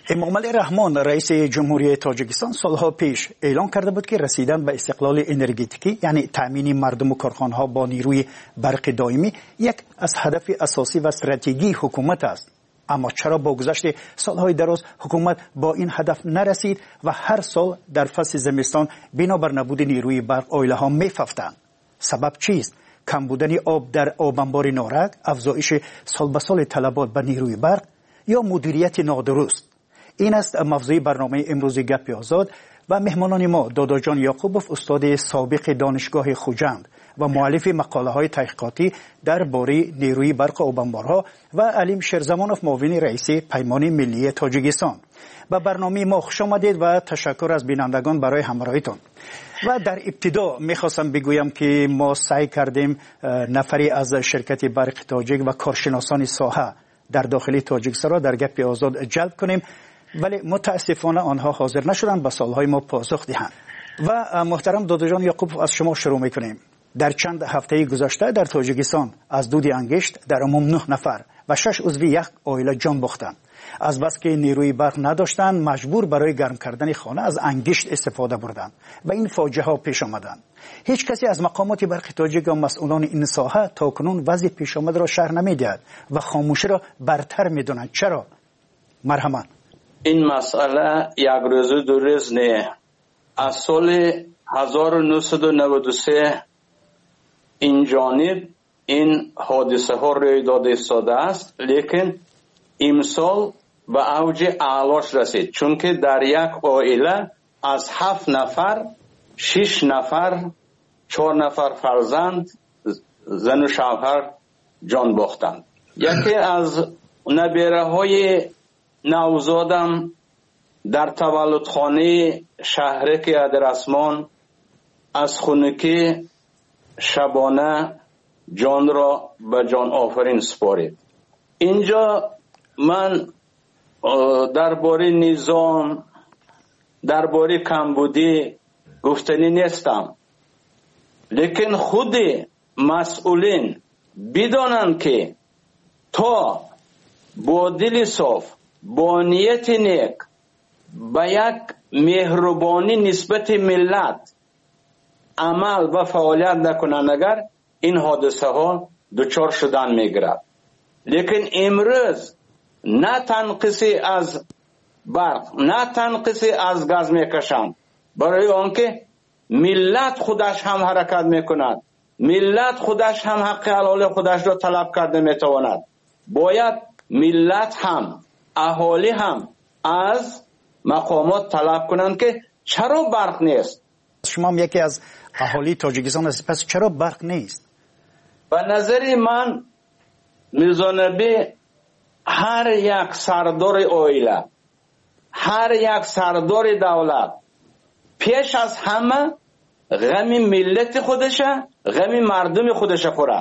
امامعلی رحمان رئیس جمهوری تاجیکستان سالها پیش اعلام کرده بود که رسیدن به استقلال انرژتیکی یعنی تامین مردم و کارخانه‌ها با نیروی برق دائمی یک از هدف اساسی و استراتژی حکومت است. اما چرا با گذشت سالهای دراز حکومت با این هدف نرسید و هر سال در فصل زمستان بنابر نبود نیروی برق عائله‌ها می‌ففتند؟ سبب چیست؟ کم بودن آب در آب انبار نارک، افزایش سال به سال طلبات به نیروی برق یا مدیریت نادرست؟ این است موضوع برنامه امروز گپ آزاد و مهمانان ما دادا جان یعقوبوف استاد سابق دانشگاه خوجند و مؤلف مقاله های تحقیقاتی درباره نیروی برق آب انبارها و علیم شیرزمانوف معاون رئیس پیمان ملی تاجیکستان. به برنامه ما خوش آمدید و تشکر از بینندگان برای همراهیتون. و در ابتدا میخواستم بگویم که ما سعی کردیم نفری از شرکت برق تاجیک و کارشناسان ساحه در داخل تاجیکستان را در گپ آزاد جلب کنیم، ولی متاسفانه آنها حاضر نشدند به سوالهای ما پاسخ دهند. و محترم دادا جان یعقوب، از شما شروع میکنیم. در چند هفته گذشته در تاجیکستان از دود انگشت در عموم 9 نفر و 6 عضو یک عائله جان باختند. از بس که نیروی برق نداشتند مجبور برای گرم کردن خانه از انگشت استفاده بردند و این فاجعه ها پیش آمدند. هیچ کسی از مقامات برق تاجیک و مسئولان این ساحه تاکنون وضع پیش آمده را شرح نمیدهد و خاموشی را برتر میدانند. چرا؟ مرحمت. این مسئله یک روز دو روز نه. از سال 1993 این جانب این حادثه ها روی داده ایستاده است، لیکن امسال به اوج اعلاش رسید، چون که در یک عائله از 7 نفر 6 نفر 4 نفر فرزند زن و شوهر جان باختند. یکی از نبیره های نوزادم در تولدخانه شهرک ادرسمان از خونکی شبانه جان را به جان آفرین سپارید. اینجا من درباره نظام، درباره کمبودی گفتنی نیستم، لیکن خود مسئولین بدانند که تا با دل صاف، با نیت نیک، با یک مهربانی نسبت ملت عمل و فعالیت نکنند، اگر این حادثه ها دچار شدن میگیرد. لیکن امروز نه تنقیصی از برق، نه تنقیصی از گاز میکشند، برای آنکه ملت خودش هم حرکت میکند، ملت خودش هم حق حلال خودش را طلب کرده میتواند. باید ملت هم، اهالی هم از مقامات طلب کنند که چرا برق نیست. شما هم یکی از اهالی تاجیکستان هستید، پس چرا برق نیست؟ به نظر من میزانبی هر یک سردار عائله، هر یک سردار دولت پیش از همه غم ملت خودشه، غم مردم خودشه خورد.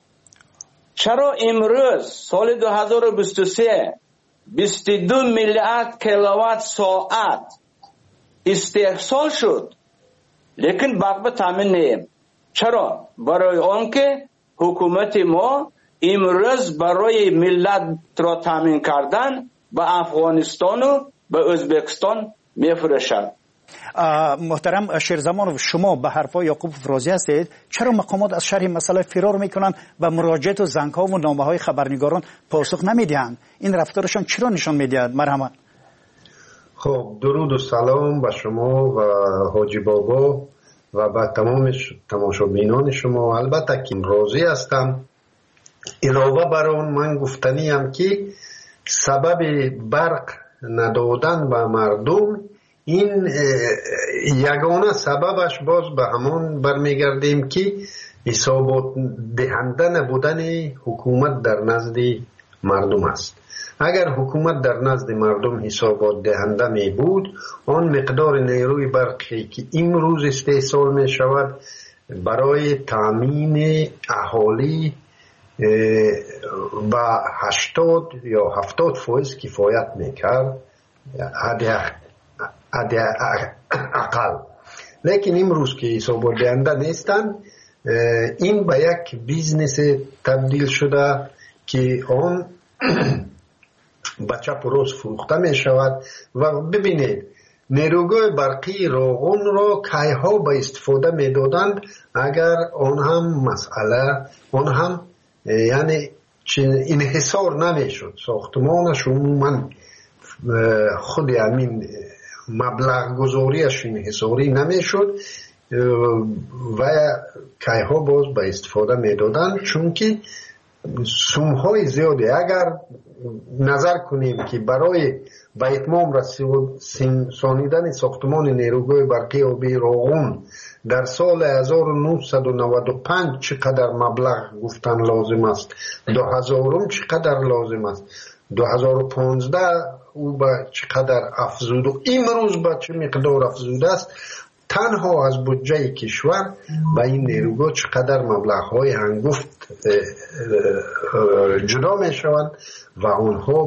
چرا امروز سال 2023 22 میلیارد کیلووات ساعت استحصال شد، لیکن برق به تامین نیم؟ چرا؟ برای آنکه حکومت ما امروز برای ملت را تامین کردن به افغانستان و به ازبکستان میفرستد. محترم شیرزمانوف، شما به حرفای یعقوب راضی هستید؟ چرا مقامات از شرح مسئله فرار میکنند و مراجعات و زنگ‌ها و نامه‌های خبرنگاران پاسخ نمیدهند؟ این رفتارشان چرا نشان میدهد؟ مرحمت. خب، درود و سلام به شما و حاجی بابا و به تمام تماشابینان شما. البته که راضی هستم. علاوه بر آن من گفتنیم که سبب برق ندادن به مردم، این یگانه سببش باز به همان برمیگردیم که حسابات دهنده نبودن حکومت در نزد مردم است. اگر حکومت در نزد مردم حسابات دهنده می بود، آن مقدار نیروی برقی که امروز استحصال می شود برای تامین اهالی با 80 یا 70% کفایت میکرد حد اقل. لیکن امروز که حسابات دهنده نیستند، این به یک بیزنس تبدیل شده که آن به چپ و راست فروخته می شود. و ببینید نیروگاه برقی روغن را کیها به استفاده می دادند اگر آن هم مسئله آن هم یعنی انحصار نمی شد، ساختمانش عموما خود همین مبلغ گذاریش انحصاری نمی شد و کیها باز به استفاده می دادند، چون که سومهای زیادی اگر نظر کنیم که برای به اتمام رسانیدن ساختمان نیروگاه برقی آبی روغن در سال 1995 چقدر مبلغ گفتن لازم است، 2000 چقدر لازم است، 2015 او به چقدر افزود و امروز به چه مقدار افزوده است، تنها از بودجه کشور به این نیروگاه چقدر مبلغ‌های هنگفت جدا می شوند و آنها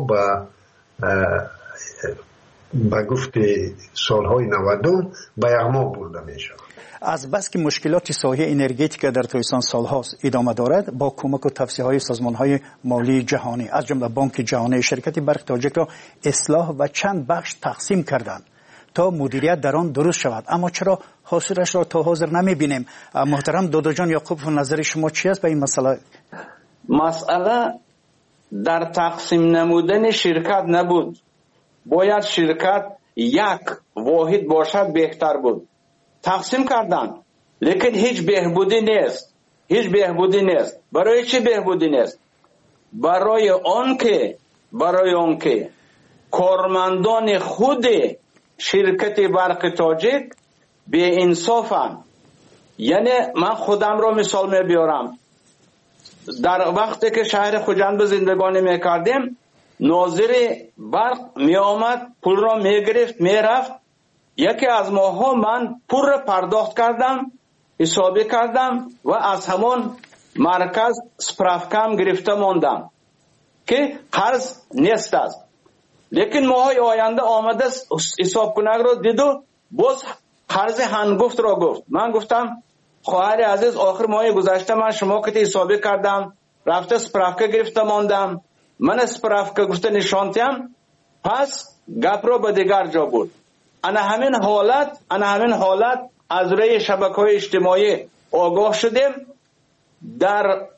به گفت سالهای 90 به یغما برده می شوند. از بس که مشکلات ساحه انرژتیک در تویسان سالهاست ادامه دارد، با کمک و توصیه‌های سازمان‌های مالی جهانی از جمله بانک جهانی شرکت برق تاجیک را اصلاح و چند بخش تقسیم کردند تا مدیریت در آن درست شود، اما چرا حاصلش را تا حاضر نمی‌بینیم؟ محترم دادا جان یعقوب، نظر شما چی است به این مسئله؟ مسئله در تقسیم نمودن شرکت نبود. باید شرکت یک واحد باشد بهتر بود. تقسیم کردن لیکن هیچ بهبودی نیست. هیچ بهبودی نیست. برای چی بهبودی نیست؟ برای آن که کارمندان خود شرکت برق تاجیک به انصافن. یعنی من خودم را مثال می بیارم. در وقتی که شهر خوجند به زندگانی می کردیم، ناظر برق می آمد، پول را می گرفت، می رفت. یکی از ماها من پول را پرداخت کردم، حسابی کردم و از همان مرکز سپرافکم گرفته ماندم که قرض نیست است. لیکن ماهای آینده آمده حساب کنگ را دید و باز قرض هنگفت را گفت. من گفتم خواهر عزیز، آخر ماه گذشته من شما که حسابی کردم، رفته سپرافکه گرفته ماندم، من سپرافکه گفته نشانتیم، پس گپ را به دیگر جا بود. انا همین حالت از روی شبکه‌های اجتماعی آگاه شدیم. در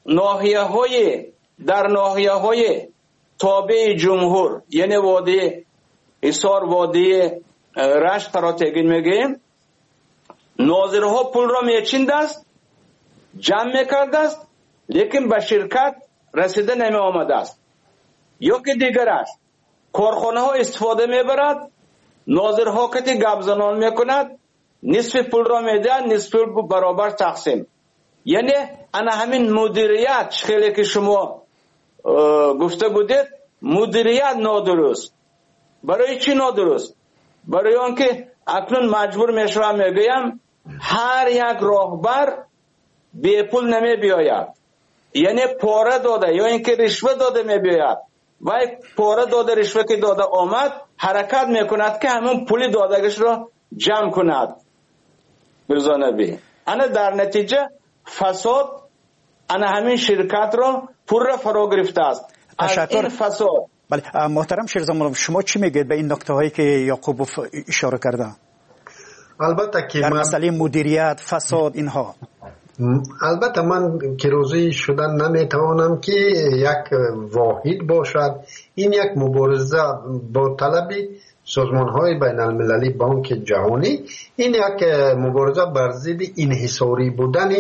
ناحیه‌های تابع جمهور، یعنی وادی ایسار، وادی رشت را تگین میگیم، ناظرها پول را میچیند است، جمع میکرد است، لیکن به شرکت رسیده نمی آمده است. یا که دیگر است، کارخانه ها استفاده میبرد، ناظرها که گپ زنان میکند، نصف پول را میده، نصف پول برابر تقسیم. یعنی انا همین مدیریت خیلی که شما گفته بودید، مدیریت نادرست. برای چی نادرست؟ برای آنکه اکنون مجبور میشوم میگویم هر یک راهبر بی پول نمی بیاید، یعنی پاره داده یا اینکه رشوه داده می بیاید و پاره داده رشوه که داده آمد حرکت میکند که همون پولی دادگش را جمع کند. برزانبی انا در نتیجه فساد انا همین شرکت را پر را فرا گرفته است. از این فساد. بله محترم شیرزمان، شما چی میگید به این نکته هایی که یعقوب اشاره کرده؟ البته که در مسئله مدیریت، فساد، اینها. البته من که روزی شدن نمیتوانم که یک واحد باشد. این یک مبارزه با طلب سازمان‌های بین المللی، بانک جهانی، این یک مبارزه بر ضد انحصاری بودن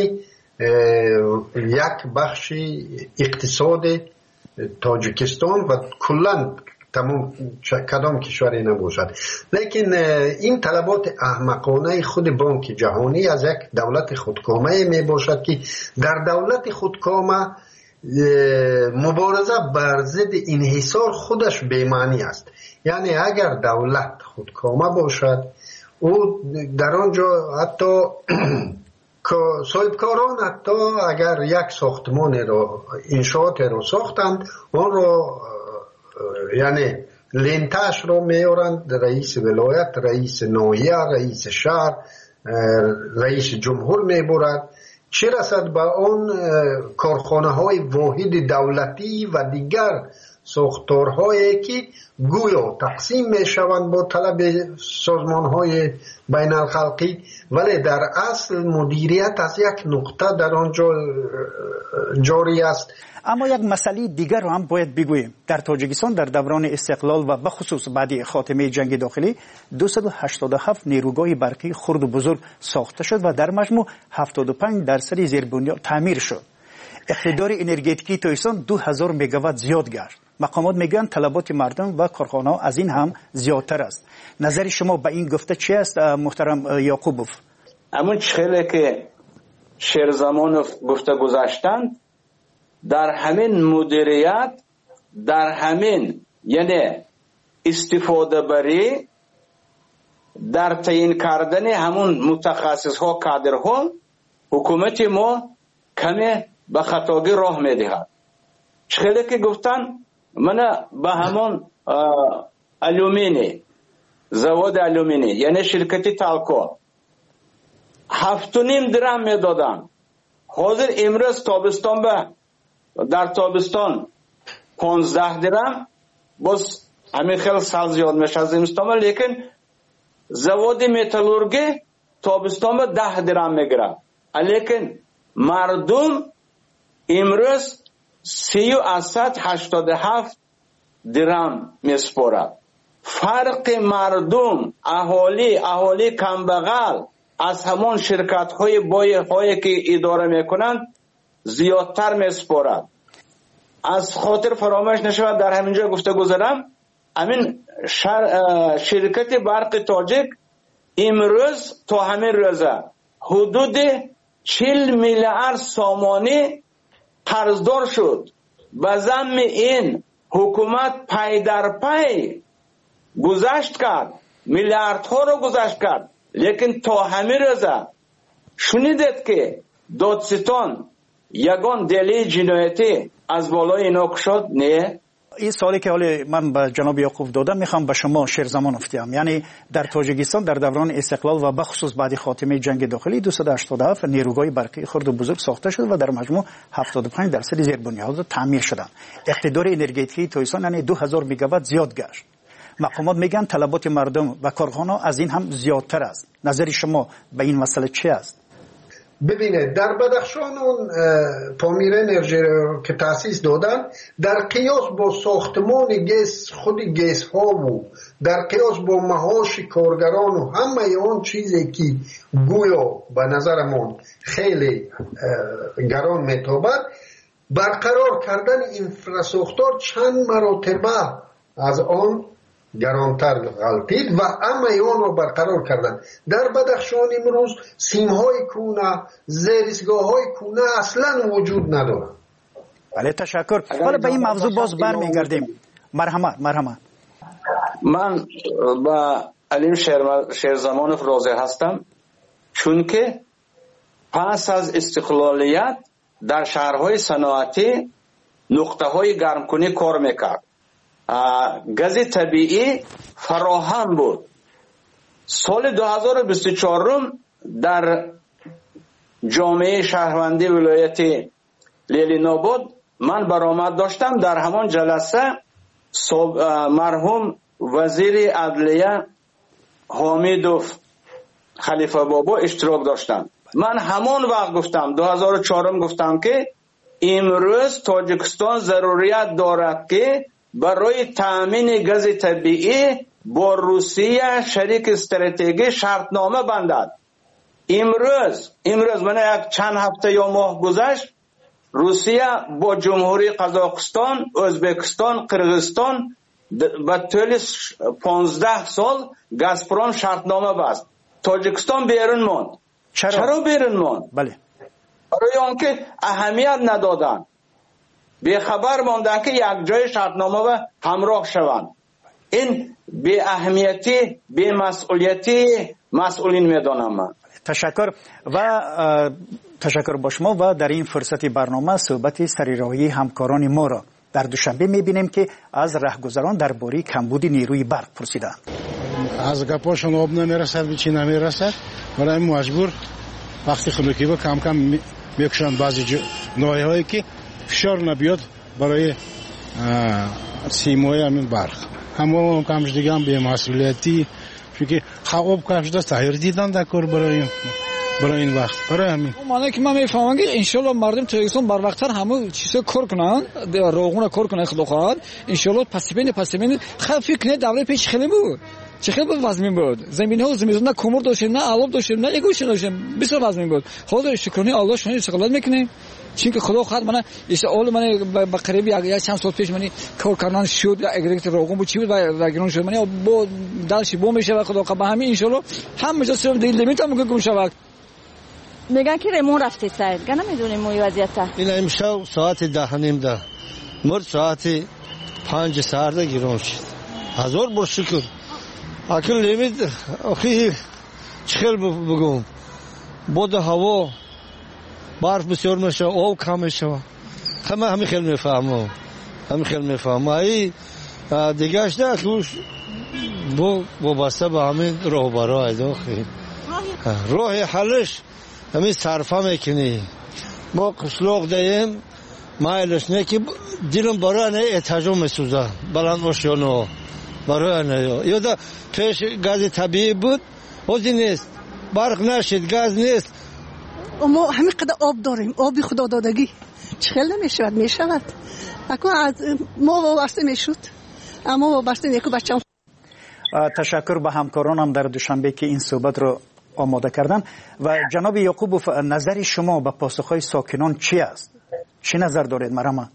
یک بخش اقتصاد تاجیکستان و کلاً تمام کدام کشوری نباشد. لیکن این طلبات احمقانه خود بانک جهانی از یک دولت خودکامه می باشد که در دولت خودکامه مبارزه بر ضد انحصار خودش بی‌معنی است. یعنی اگر دولت خودکامه باشد، او در آنجا حتی صاحبکاران حتی اگر یک ساختمان را انشاءات را ساختند، آن را یعنی لنتش را میارند، رئیس ولایت، رئیس ناحیه، رئیس شهر، رئیس جمهور میبرد. چه رسد به آن کارخانه های واحد دولتی و دیگر ساختارهایی که گویا تقسیم می شوند با طلب سازمانهای بین الخلقی، ولی در اصل مدیریت از یک نقطه در آنجا جاری است. اما یک مسئله دیگر رو هم باید بگوییم. در تاجیکستان در دوران استقلال و بخصوص بعد خاتمه جنگ داخلی 287 نیروگاه برقی خرد و بزرگ ساخته شد و در مجموع 75% زیربنیاد تعمیر شد. اقتدار انرژتیکی تاجیکستان 2000 مگاوات زیاد گشت. مقامات میگن طلبات مردم و کارخانه‌ها از این هم زیادتر است. نظر شما به این گفته چی است محترم یعقوبوف؟ همون خیلی که شیرزمانوف گفته گذاشتند، در همین مدیریت، در همین یعنی استفاده بری، در تعیین کردن همون متخصص ها کادرها، حکومت ما کمی به خطاگی راه میدهد. خیلی که گفتن من به همون الومینی، زواد الومینی یعنی شرکتی تالکو 7.5 درهم میدادن. حاضر امروز تابستان در تابستان 15 درهم، باز همین خیلی سال زیاد میشه از زمستان، لیکن زواد متالورگی تابستان 10 درهم میگیره، لیکن مردم امروز 387 درهم میسپارد. فرق مردم، اهالی کمبغل از همون شرکت های بایهایی که اداره میکنند زیادتر میسپارد. از خاطر فراموش نشود در همینجا گفته گذارم، همین شرکت برق تاجیک امروز تا همین روزه حدود 40 میلیارد سامانی قرضدار شد. به ضمن این حکومت پی در پی گذشت کرد، میلیاردها رو گذشت کرد، لیکن تا همین روزه شنیدید که دادستان یگان دلیل جنایتی از بالای اینا شد؟ نه. این سوالی که حالا من به جناب یعقوب دادم میخوام به شما شیرزمان افتیم. یعنی در تاجیکستان در دوران استقلال و بخصوص بعد خاتمه جنگ داخلی 287 نیروگاه برقی خرد و بزرگ ساخته شد و در مجموع 75% زیربنیاد تعمیر شدند. اقتدار انرژتیکی تاجیکستان یعنی 2000 مگاوات زیاد گشت. مقامات میگن طلبات مردم و کارخانه‌ها از این هم زیادتر است. نظر شما به این مسئله چی است؟ ببینید در بدخشان اون تعمیر انرژی که تأسیس دادن در قیاس با ساختمان گیس، خود گیس ها و در قیاس با معاش کارگران و همه اون چیزی که گویا به نظرمون خیلی گران میتابد، برقرار کردن اینفراساختار چند مراتبه از آن گرانتر غلطید و همه آن را برقرار کردن. در بدخشان امروز سیم‌های کونه، زیرسگاه‌های کونه اصلا وجود ندارند. بله تشکر. حالا به این موضوع باز برمیگردیم. مرحمت. من با علیم شیرزمانوف راضی هستم، چون که پس از استقلالیت در شهرهای صنعتی نقطه‌های گرمکنی کار میکرد. گاز طبیعی فراهم بود. سال 2024 در جامعه شهروندی ولایت لیلی نابود من برآمد داشتم. در همان جلسه مرحوم وزیر عدلیه حمیدوف خلیفه بابا اشتراک داشتند. من همان وقت گفتم 2004 گفتم که امروز تاجیکستان ضروریت دارد که برای تامین گاز طبیعی با روسیه شریک استراتژی شرطنامه بندد. امروز من یک چند هفته یا ماه گذشت، روسیه با جمهوری قزاقستان، ازبکستان، قرغیزستان به طول 15 سال گازپروم شرطنامه بست. تاجیکستان بیرون ماند. چرا بیرون ماند؟ بله. برای آنکه اهمیت ندادن، به خبر ماندن که یک جای شرطنامه و همراه شوند. این به اهمیتی، به مسئولیتی مسئولین میدانم من. تشکر و تشکر با شما. و در این فرصت برنامه صحبت سریراهی همکاران ما را در دوشنبه میبینیم که از رهگذران درباره کمبود نیروی برق پرسیدند. از گپاشون آب نمیرسد، چی نمیرسد، برای مجبور وقتی خنکی با کم کم میکشند بعضی ناحیه‌هایی که فشار نبیاد برای سیمای همین برق همه کمش دیگه هم به مسئولیتی چون خواب کفش دست تغییر دیدن در کار برای این وقت برای همین معنی که من میفهمم که انشالله مردم تاجیکستان بر وقتتر همه چیزا کار کنن روغون کار کنن خدا خواهد انشالله پس بین خیلی فکر کنه دوره پیش خیلی بود چه خیلی وزمین بود زمین ها زمین نه کمر داشتیم نه علوب داشتیم نه گوش داشتیم بسیار وزمین بود خدا شکرانه الله شما استقلال میکنه چون که خدا خواهد من اول من با قریب یک چند سال پیش من کار کردن شد اگریت روغون بود چی بود و گرون شد من با دلش بو میشه و خدا به همین انشالله هم جسم دیل نمیتونم که گم شود میگن که ریمون رفته سر گنا میدونیم موی وضعیت این امشب ساعت 10:30 مرد ساعت 5 ساعت گرون شد هزار بار شکر اکل نمید اخی چخل بگم بود هوا برف بسیار میشه آب کم میشه همه خیلی میفهمم ای دیگهش نه توش با بسته به همین راهبرای داخل راه حلش همین صرفه میکنی ما قشلاق دهیم مایلش نه که دیلم برای نه اتجام میسوزه بلند آشیانه برای نه یا پیش گاز طبیعی بود وزی نیست برق نشد گاز نیست ما همین قدر آب داریم آبی خدا دادگی چخیل میشود اکنون از ما وابسته میشود اما وابسته نیکو بچم تشکر به همکارانم در دوشنبه که این صحبت رو آماده کردن و جناب یعقوبوف نظر شما به پاسخهای ساکنان چی است؟ چی نظر دارید مرحبا؟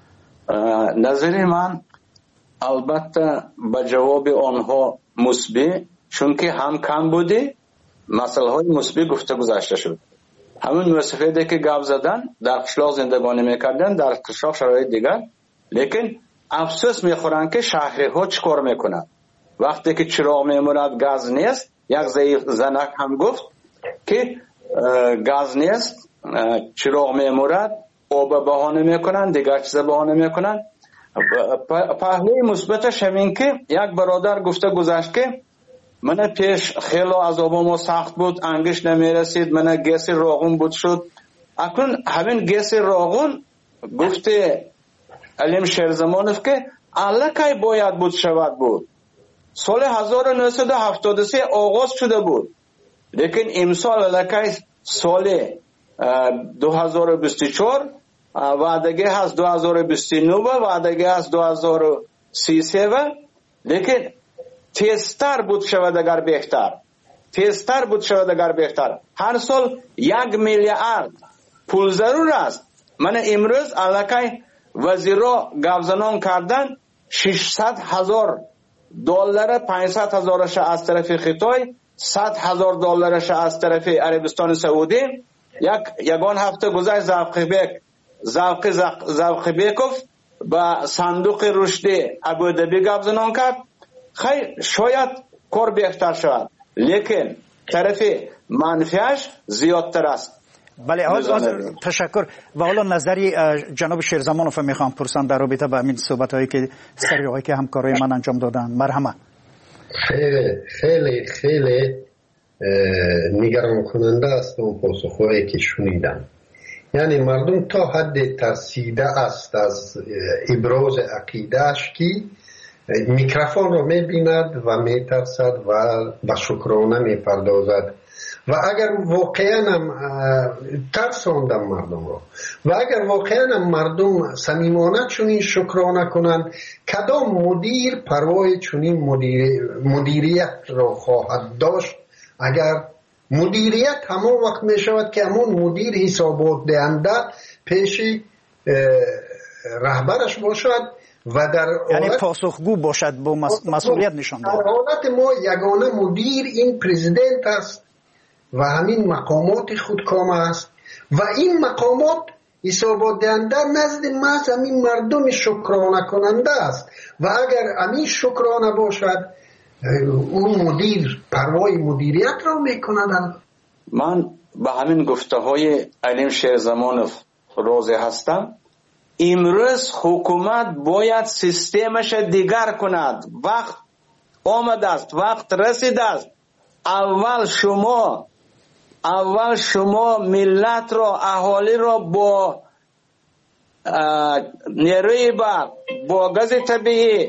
نظر من البته به جواب آنها مثبت چون که هم کم بوده مسئله های مثبت گفته گذاشته شد همون مسافتی که گپ زدن در قشلاق زندگانی میکردن در قشلاق شرایط دیگر لیکن افسوس میخورن که شهری ها چیکار میکنن وقتی که چراغ میموند گاز نیست یک زنک هم گفت که گاز نیست چراغ میمورد آب بهانه میکنن دیگر چیز بهانه میکنن پهلوی مثبتش همین که یک برادر گفته گذشت که من پیش خیلی عذابم سخت بود انگش نمیرسید من گیس روغن بود شد اکنون همین گیس روغن گفته علیم شیرزمانوف که الکی باید بود شود بود سال 1973 آغاز شده بود لیکن امسال الکی سال 2024 وعدگی هست 2029 وعدگی هست 2033 لیکن تیزتر بود شود اگر بهتر هر سال 1 میلیارد پول ضرور است من امروز الکی وزیرا گفزنان کردن 600,000 دلار 500,000 از طرف خیتای 100,000 دلارش از طرف عربستان سعودی یگان هفته گذشت زوقی بیکوف با صندوق رشد ابودبی گفزنان کرد خیلی شاید کار بهتر شود لیکن طرف منفیش زیادتر است بله تشکر و حالا نظری جناب شیرزمانوف میخوام پرسان در رابطه با همین صحبت هایی که سریعی که همکارای من انجام دادن مرحمه خیلی نگران کننده است اون پاسخهایی که شنیدم یعنی مردم تا حد ترسیده است از ابراز عقیدهش که میکروفون رو میبیند و میترسد و به شکرانه میپردازد و اگر واقعا ترساندم مردم رو و اگر واقعا مردم صمیمانه چنین شکرانه کنند کدام مدیر پروای چنین مدیریت رو خواهد داشت اگر مدیریت همون وقت می شود که همون مدیر حسابات دهنده پیش رهبرش باشد و در یعنی پاسخگو باشد با مسئولیت نشان دهد. در حالت ما یگانه مدیر این پرزیدنت است و همین مقامات خودکام است و این مقامات حسابات دهنده نزد محض همین مردم شکرانه کننده است و اگر همین شکرانه باشد اون مدیر پروای مدیریت را میکند. من به همین گفته های علیم شیرزمانوف راضی هستم. امروز حکومت باید سیستمش دیگر کند. وقت آمده است، وقت رسیده است. اول شما ملت را، اهالی را با نیروی برق با گاز طبیعی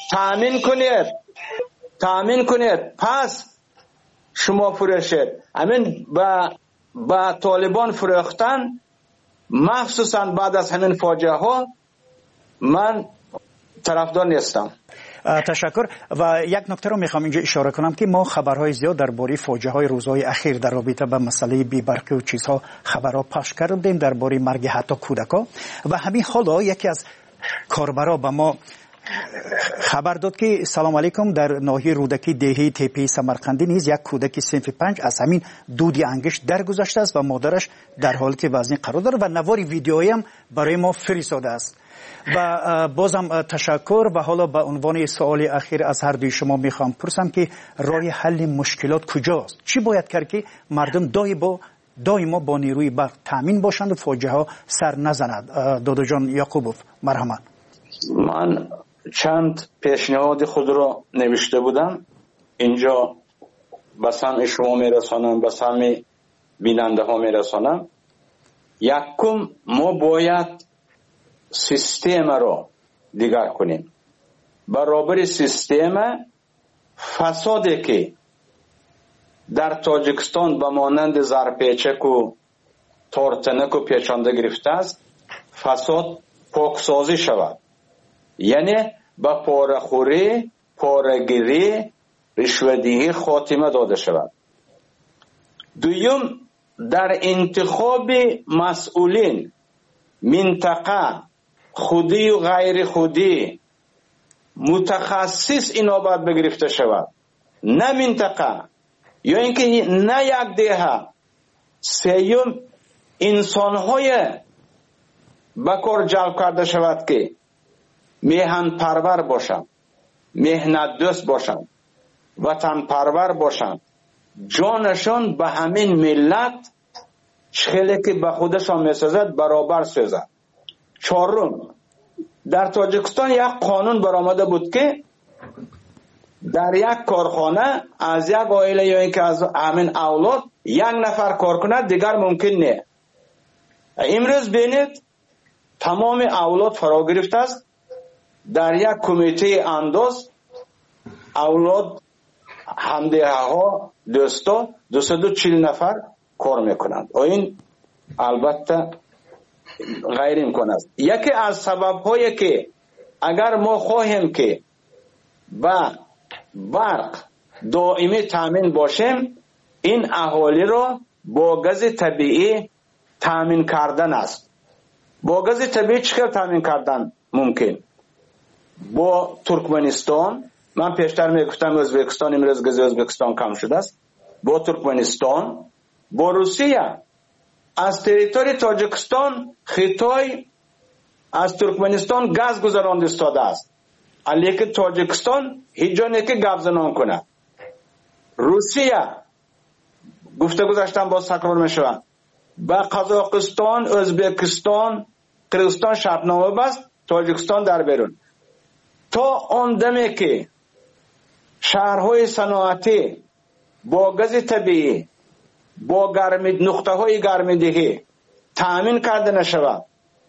تامین کنید پس شما فروشید. همین با طالبان فروختن مخصوصا بعد از همین فاجعه ها من طرفدار نیستم. تشکر. و یک نکته رو میخوام اینجا اشاره کنم که ما خبرهای زیاد درباره فاجعه های روزهای اخیر در رابطه با مسئله بی‌برقی و چیزها خبرها پخش کردیم، درباره مرگ حتی کودکان. و همین حالا یکی از کاربرا به ما خبر داد که سلام علیکم، در ناحیه رودکی دهی تپه سمرقندی نیز یک کودک صنف 5 از همین دودی انگشت درگذشته است و مادرش در حالت وزنی قرار دارد و نواری ویدیویی هم برای ما فرستاده است. و بازم تشکر. و حالا به عنوان سوال اخیر از هر دوی شما میخوام پرسم که راه حل مشکلات کجاست؟ چی باید کرد که مردم دائما با نیروی برق تامین باشند و فاجعه ها سر نزند؟ دادو جان یعقوبوف مرحمت. من چند پیشنهاد خود را نوشته بودم، اینجا به سمع شما میرسانم، به سمع بیننده ها میرسانم. یکم ما باید سیستم را دیگر کنیم. برابر سیستم فسادی که در تاجیکستان به مانند زرپیچک و تارتنک و پیچانده گرفته است، فساد پاکسازی شود. یعنی با پاره‌خوری، پاره‌گیری، رشوه‌دهی خاتمه داده شود. دوم، در انتخاب مسئولین منطقه خودی و غیر خودی متخصص اینابت بگرفته شود، نه منطقه یا اینکه نه یک دهه. سوم، انسان‌های بکار جلب کرده شود که میهن پرور باشند، مهنت دوست باشند، وطن پرور باشند، جانشان به همین ملت چخیلی که به خودشان میسازد برابر سازد. چهارم، در تاجیکستان یک قانون برآمده بود که در یک کارخانه از یک عائله یا اینکه از همین اولاد یک نفر کار کند دیگر ممکن نه. امروز بینید تمام اولاد فرا گرفته است. در یک کمیته انداز اولاد همدیه ها دوستا 240 نفر کار میکنند. این البته غیر امکان است. یکی از سبب هایی که اگر ما خواهیم که با برق دائمی تامین باشیم، این اهالی را با گاز طبیعی تامین کردن است. با گاز طبیعی چطور تامین کردن ممکن؟ با ترکمنستان، من پیشتر میگفتم ازبکستان، امروز گاز ازبکستان کم شده است. با ترکمنستان، با روسیه. از تریتوری تاجیکستان خطای از ترکمنستان گاز گذرانده استاده است، علیکه تاجیکستان هیچ جا نیست که گپ زنان کنه. روسیه گفته گذاشتم باز تکرار میشود، با قزاقستان، ازبکستان، قرغیزستان شرطنامه بست، تاجیکستان در بیرون. تا آن دمی که شهرهای صنعتی با گاز طبیعی، با نقطه های گرمیدهی تامین کرده نشود،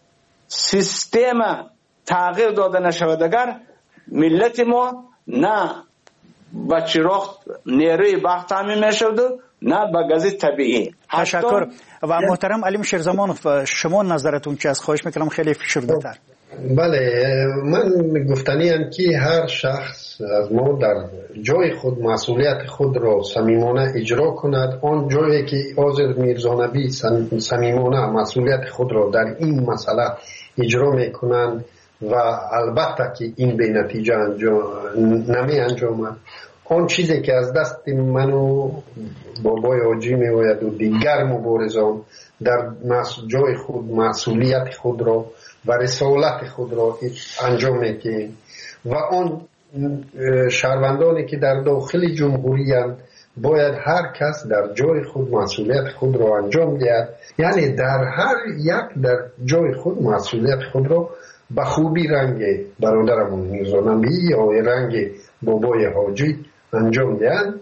سیستم تغییر داده نشود، اگر ملت ما نه با چراغ نیروی برق تامین میشود نه با گاز طبیعی. تشکر. و محترم علیم شیرزمانوف، شما نظرتون چی است؟ خواهش میکنم خیلی فشرده تر. بله، من گفتنیم که هر شخص از ما در جای خود مسئولیت خود را صمیمانه اجرا کند. آن جایی که آذر میرزانبی صمیمانه مسئولیت خود را در این مسئله اجرا میکنند و البته که این به نتیجه نمی انجامد، آن چیزی که از دست من و بابای حاجی میآید و دیگر مبارزان در جای خود مسئولیت خود را و رسالت خود را انجام میدهیم و آن شهروندانی که در داخل جمهوری اند باید هر کس در جای خود مسئولیت خود را انجام دهد. یعنی در هر یک در جای خود مسئولیت خود را به خوبی رنگ برادرمون میرزانبی یا رنگ بابای حاجی انجام دهند.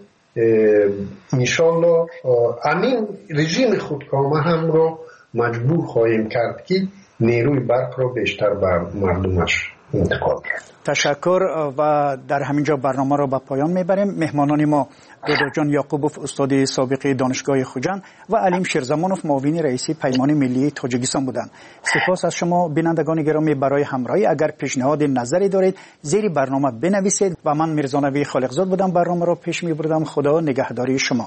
انشالله امین رژیم خودکامه هم را مجبور خواهیم کرد که نیروی برق رو بیشتر بر مردمش انتقال کرد. تشکر و در همینجا برنامه را به پایان میبریم. مهمانان ما رضا یعقوبوف استاد سابق دانشگاه خوجند و علیم شیرزمانوف معاون رئیسی پیمان ملی تاجیکستان بودند. سپاس از شما بینندگان گرامی برای همراهی. اگر پیشنهاد نظری دارید زیر برنامه بنویسید. و من میرزا خالقزاد بودم، برنامه را پیش میبردم. خدا نگهداری شما.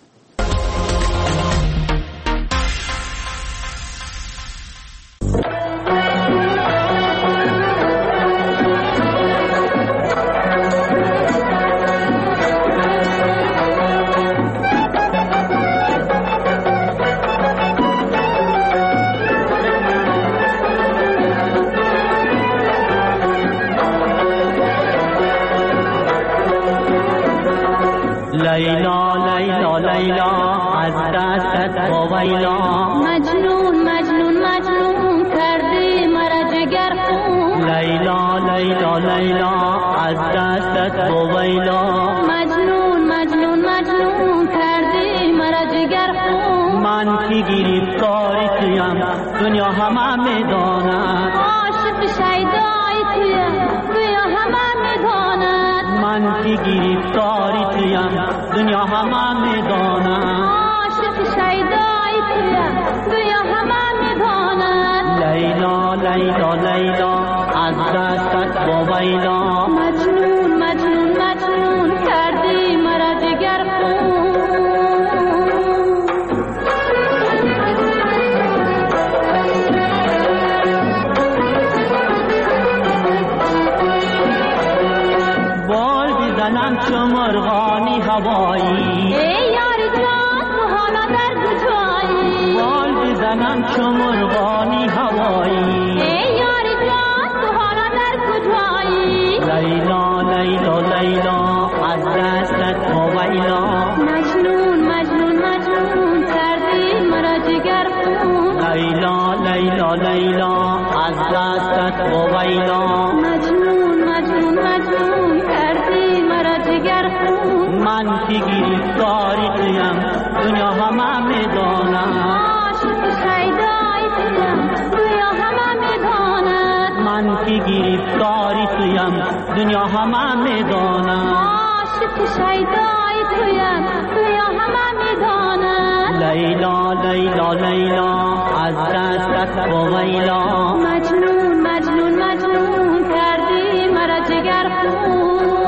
لیلا لیلا لیلا از دستت بویلا، مجنون مجنون مجنون کردی مرا جگر خون. لیلا لیلا لیلا از دستت بویلا، مجنون مجنون مجنون کردی مرا جگر خون. من کی گرفتار تویم دنیا همه میداند، عاشق شیدای تویم دنیا همه میداند. من کی گرفتار تویم دنیا همه میداند، عاشق شیدای تویم دنیا همه میداند. لیلا لیلا لیلا از دستت بویلا، مجنون مجنون مجنون کردی مرا جگر خون. بال بزنم چو مرغانی هوایی، ای یار جان تو حالا در کجایی؟ بال بزنم چو مرغانی هوایی، ای یار جان تو حالا در کجایی؟ لیلا لیلا لیلا از دستت بویلا، مجنون مجنون مجنون کردی مرا جگر خون. لیلا لیلا لیلا از دستت بویلا، مجنون مجنون مجنون کردی مرا جگر خون. من کی گرفتاری تویم دنیا همه میداند، عاشق شیدای تویم دنیا همه میداند. من کی گرفتاری تویم دنیا همه میداند، عاشق شیدای تویم دنیا همه میداند. لیلا لیلا لیلا از دستت بویلا، مجنون مجنون مجنون کردی مرا جگر خون.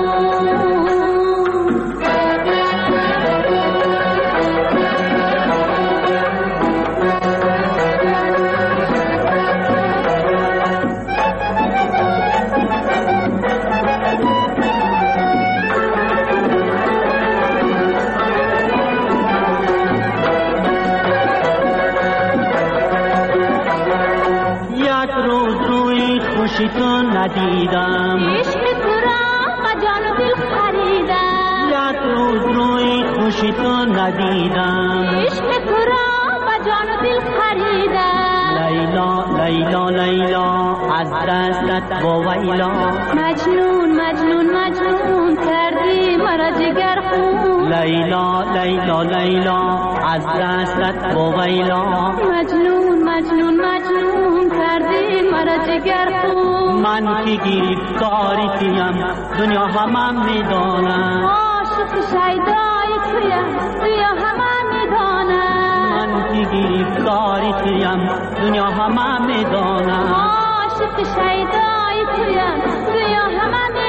خوشی تو ندیدم، عشق تو را با جان و دل خریدم. یک روز روی خوشی تو ندیدم، عشق تو را با جان و دل خریدم. لیلا لیلا لیلا از دستت بویلا، مجنون مجنون مجنون کردی مرا جگر خون. لیلا لیلا لیلا از دستت بویلا، مجنون مجنون مجنون کردی مرا جگر خون. من کی گرفتاری تویم دنیا همه میداند، عاشق شیدای تویم دنیا همه میداند. من کی گرفتاری تویم دنیا همه میداند، عاشق شیدای تویم دنیا همه میداند.